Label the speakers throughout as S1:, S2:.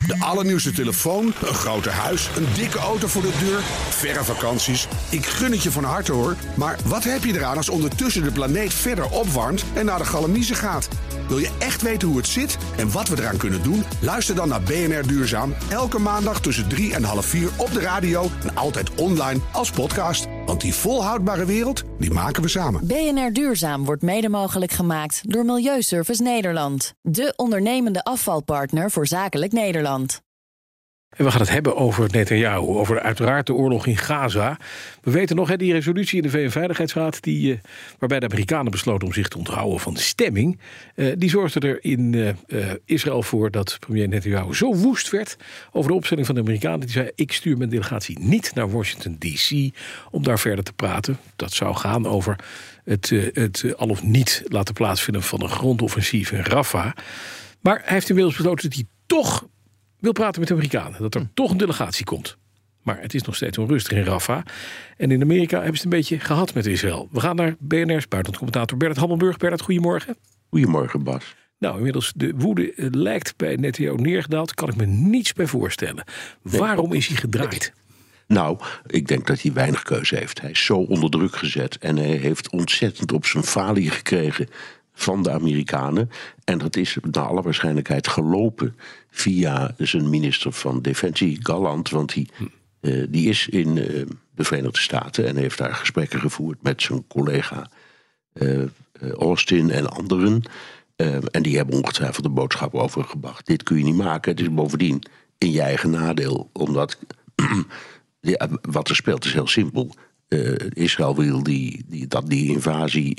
S1: De allernieuwste telefoon, een groter huis, een dikke auto voor de deur, verre vakanties. Ik gun het je van harte hoor. Maar wat heb je eraan als ondertussen de planeet verder opwarmt en naar de galamiezen gaat? Wil je echt weten hoe het zit en wat we eraan kunnen doen? Luister dan naar BNR Duurzaam. Elke maandag tussen 3 en half 4 op de radio en altijd online als podcast. Want die volhoudbare wereld, die maken we samen.
S2: BNR Duurzaam wordt mede mogelijk gemaakt door Milieuservice Nederland. De ondernemende afvalpartner voor zakelijk Nederland.
S3: En we gaan het hebben over Netanyahu, over uiteraard de oorlog in Gaza. We weten nog, die resolutie in de VN-veiligheidsraad... waarbij de Amerikanen besloten om zich te onthouden van de stemming... die zorgde er in Israël voor dat premier Netanyahu zo woest werd... over de opstelling van de Amerikanen. Die zei, ik stuur mijn delegatie niet naar Washington D.C. om daar verder te praten. Dat zou gaan over het al of niet laten plaatsvinden... van een grondoffensief in Rafah. Maar hij heeft inmiddels besloten dat hij toch... wil praten met de Amerikanen, dat er toch een delegatie komt. Maar het is nog steeds onrustig in Rafah. En in Amerika hebben ze het een beetje gehad met Israël. We gaan naar BNR's buitenlandcommentator Bernard Hammelburg. Bernard, goedemorgen.
S4: Goedemorgen, Bas.
S3: Nou, inmiddels de woede lijkt bij Netanyahu neergedaald. Kan ik me niets bij voorstellen. Waarom is hij gedraaid?
S4: Nou, ik denk dat hij weinig keuze heeft. Hij is zo onder druk gezet en hij heeft ontzettend op zijn falie gekregen... van de Amerikanen. En dat is naar alle waarschijnlijkheid gelopen via zijn minister van Defensie, Gallant. Want die is in de Verenigde Staten en heeft daar gesprekken gevoerd met zijn collega Austin en anderen. En die hebben ongetwijfeld de boodschap overgebracht. Dit kun je niet maken. Het is bovendien in je eigen nadeel. Omdat wat er speelt is heel simpel. Israël wil dat die invasie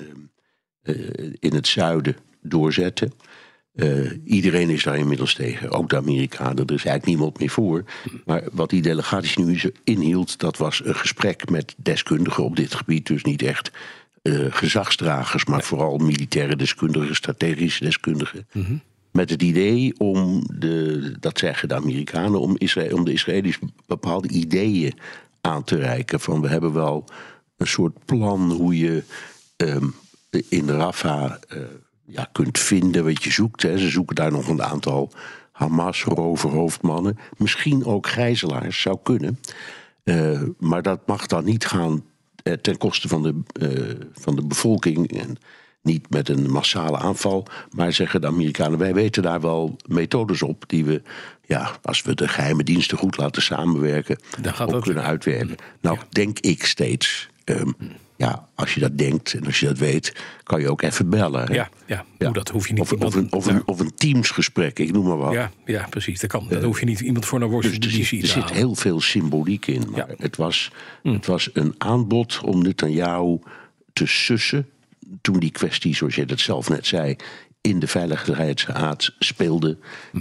S4: in het zuiden doorzetten. Iedereen is daar inmiddels tegen, ook de Amerikanen. Er is eigenlijk niemand meer voor. Maar wat die delegatie nu inhield... dat was een gesprek met deskundigen op dit gebied. Dus niet echt gezagsdragers... maar vooral militaire deskundigen, strategische deskundigen. Mm-hmm. Met het idee om, dat zeggen de Amerikanen... om de Israëli's bepaalde ideeën aan te reiken. Van we hebben wel een soort plan hoe je... in Rafah kunt vinden wat je zoekt. Hè. Ze zoeken daar nog een aantal Hamas-roverhoofdmannen. Misschien ook gijzelaars, zou kunnen. Maar dat mag dan niet gaan ten koste van de bevolking... en niet met een massale aanval. Maar zeggen de Amerikanen, wij weten daar wel methodes op... die we, als we de geheime diensten goed laten samenwerken... ook kunnen uitwerken. Nou, denk ik steeds... als je dat denkt en als je dat weet, kan je ook even bellen.
S3: Ja. Dat hoef je niet.
S4: Of een teamsgesprek, ik noem maar wat.
S3: Ja, precies. Dat kan. Daar hoef je niet iemand voor naar Washington DC te halen.
S4: Er zit heel veel symboliek in. Maar het was een aanbod om Netanyahu te sussen... toen die kwestie, zoals je dat zelf net zei... in de Veiligheidsraad speelde.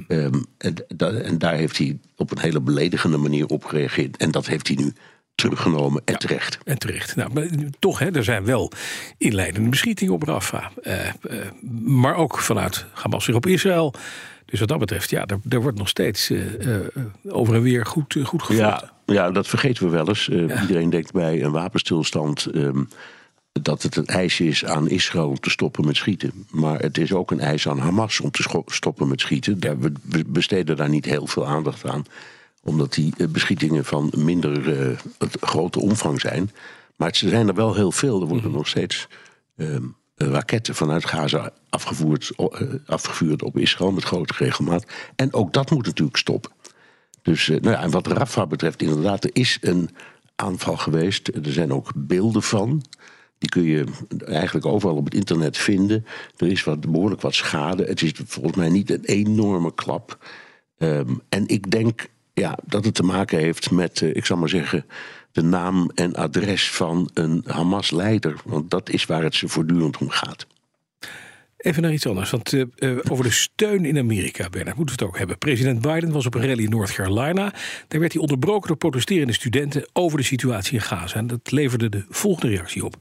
S4: En daar heeft hij op een hele beledigende manier op gereageerd. En dat heeft hij nu... teruggenomen en terecht.
S3: En terecht. Nou, maar toch, er zijn wel inleidende beschietingen op Rafah. Maar ook vanuit Hamas weer op Israël. Dus wat dat betreft, daar wordt nog steeds over en weer goed gevoerd.
S4: Ja, dat vergeten we wel eens. Iedereen denkt bij een wapenstilstand... dat het een eis is aan Israël om te stoppen met schieten. Maar het is ook een eis aan Hamas om te stoppen met schieten. We besteden daar niet heel veel aandacht aan... omdat die beschietingen van minder grote omvang zijn. Maar ze zijn er wel heel veel. Er worden nog steeds raketten vanuit Gaza afgevuurd op Israël... met grote regelmaat. En ook dat moet natuurlijk stoppen. Dus en wat Rafah betreft, inderdaad, er is een aanval geweest. Er zijn ook beelden van. Die kun je eigenlijk overal op het internet vinden. Er is behoorlijk wat schade. Het is volgens mij niet een enorme klap. En ik denk... dat het te maken heeft met, ik zal maar zeggen... de naam en adres van een Hamas-leider. Want dat is waar het ze voortdurend om gaat.
S3: Even naar iets anders, want over de steun in Amerika, Bernard, moeten we het ook hebben. President Biden was op een rally in North Carolina. Daar werd hij onderbroken door protesterende studenten over de situatie in Gaza. En dat leverde de volgende reactie op.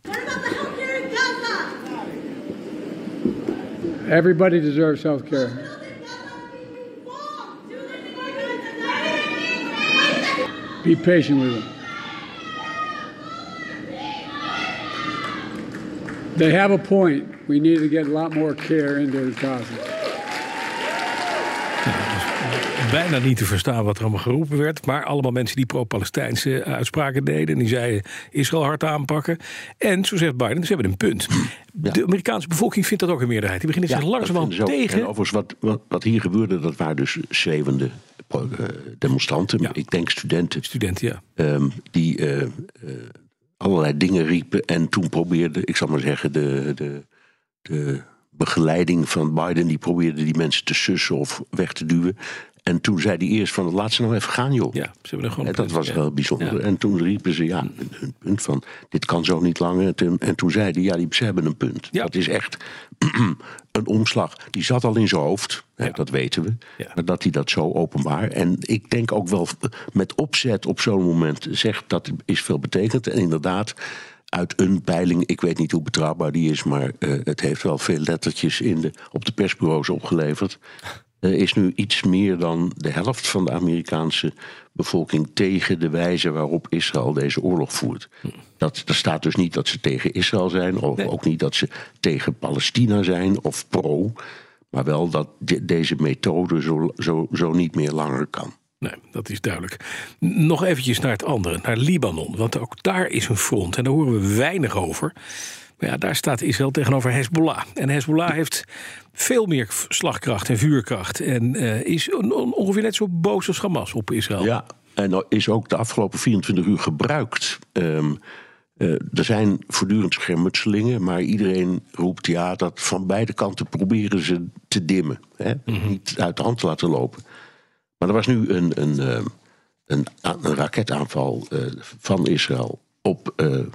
S5: Everybody deserves healthcare. Be patient with them. They have a point. We need to get a lot more care into Gaza.
S3: bijna niet te verstaan wat er allemaal geroepen werd. Maar allemaal mensen die pro-Palestijnse uitspraken deden. En die zeiden Israël hard aanpakken. En, zo zegt Biden, ze hebben een punt. Ja. De Amerikaanse bevolking vindt dat ook een meerderheid. Die beginnen zich langzamerhand tegen.
S4: En overigens, wat hier gebeurde, dat waren dus schreeuwende demonstranten. Ja. Ik denk studenten. Die allerlei dingen riepen. En toen probeerde, ik zal maar zeggen, de begeleiding van Biden, die probeerde die mensen te sussen of weg te duwen. En toen zei hij eerst van, laat ze nou even gaan, joh.
S3: Ja, ze hebben er gewoon
S4: dat was wel bijzonder. Ja. En toen riepen ze, een punt van, dit kan zo niet langer. En toen zei hij, ze hebben een punt. Ja. Dat is echt een omslag. Die zat al in zijn hoofd, dat weten we. Ja. Maar dat hij dat zo openbaar. En ik denk ook wel met opzet op zo'n moment zegt, dat is veel betekend. En inderdaad, uit een peiling, ik weet niet hoe betrouwbaar die is, maar het heeft wel veel lettertjes op de persbureaus opgeleverd. Is nu iets meer dan de helft van de Amerikaanse bevolking tegen de wijze waarop Israël deze oorlog voert. Er staat dus niet dat ze tegen Israël zijn, of ook niet dat ze tegen Palestina zijn of pro, maar wel dat deze methode zo niet meer langer kan.
S3: Nee, dat is duidelijk. Nog eventjes naar het andere, naar Libanon. Want ook daar is een front en daar horen we weinig over. Maar ja, daar staat Israël tegenover Hezbollah. En Hezbollah heeft veel meer slagkracht en vuurkracht. En is ongeveer net zo boos als Hamas op Israël.
S4: Ja, en is ook de afgelopen 24 uur gebruikt. Er zijn voortdurend schermutselingen, maar iedereen roept dat van beide kanten proberen ze te dimmen. Hè? Niet uit de hand te laten lopen. Maar er was nu een raketaanval van Israël op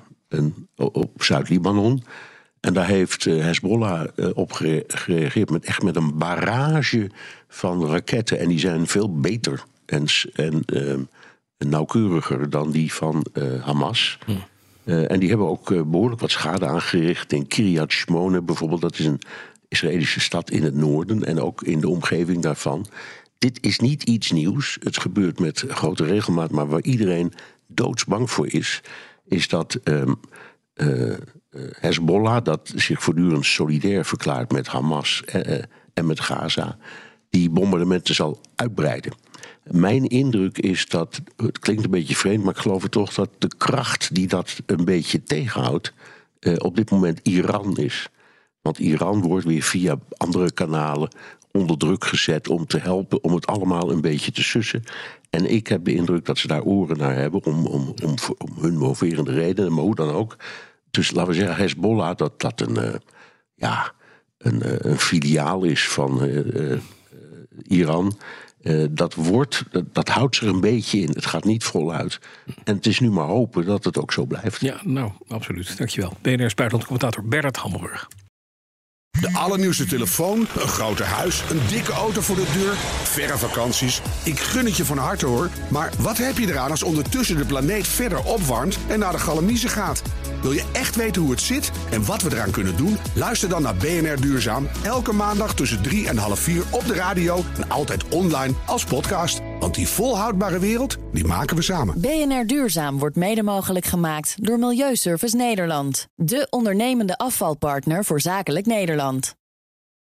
S4: Zuid-Libanon. En daar heeft Hezbollah op gereageerd met een barrage van raketten. En die zijn veel beter en nauwkeuriger dan die van Hamas. En die hebben ook behoorlijk wat schade aangericht in Kiryat Shmona bijvoorbeeld. Dat is een Israëlische stad in het noorden en ook in de omgeving daarvan. Dit is niet iets nieuws. Het gebeurt met grote regelmaat, maar waar iedereen doodsbang voor is dat Hezbollah, dat zich voortdurend solidair verklaart met Hamas en met Gaza, die bombardementen zal uitbreiden. Mijn indruk is dat, het klinkt een beetje vreemd, maar ik geloof het toch, dat de kracht die dat een beetje tegenhoudt op dit moment Iran is. Want Iran wordt weer via andere kanalen onder druk gezet om te helpen om het allemaal een beetje te sussen. En ik heb de indruk dat ze daar oren naar hebben om hun moverende redenen, maar hoe dan ook. Dus laten we zeggen, Hezbollah, dat een filiaal is van Iran. Dat houdt zich een beetje in. Het gaat niet voluit. En het is nu maar hopen dat het ook zo blijft.
S3: Ja, nou, absoluut. Dankjewel. BNR's buitenlandcommentator Bernard Hammelburg.
S1: De allernieuwste telefoon, een groter huis, een dikke auto voor de deur, verre vakanties. Ik gun het je van harte hoor. Maar wat heb je eraan als ondertussen de planeet verder opwarmt en naar de galamiezen gaat? Wil je echt weten hoe het zit en wat we eraan kunnen doen? Luister dan naar BNR Duurzaam. Elke maandag tussen 3 en half 4 op de radio en altijd online als podcast. Want die volhoudbare wereld, die maken we samen.
S2: BNR Duurzaam wordt mede mogelijk gemaakt door Milieuservice Nederland. De ondernemende afvalpartner voor zakelijk Nederland.